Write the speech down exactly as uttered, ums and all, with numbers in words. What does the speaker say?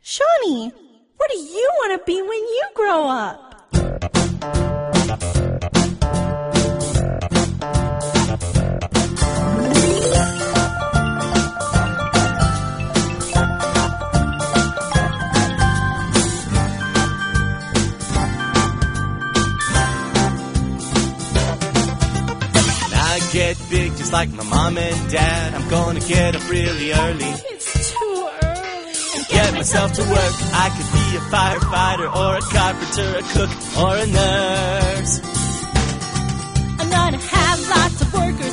Shawnee, what do you want to be when you grow up? Get big just like my mom and dad. I'm gonna get up really early. It's too early. And get myself to work. I could be a firefighter or a carpenter, a cook or a nurse. I'm gonna have lots of workers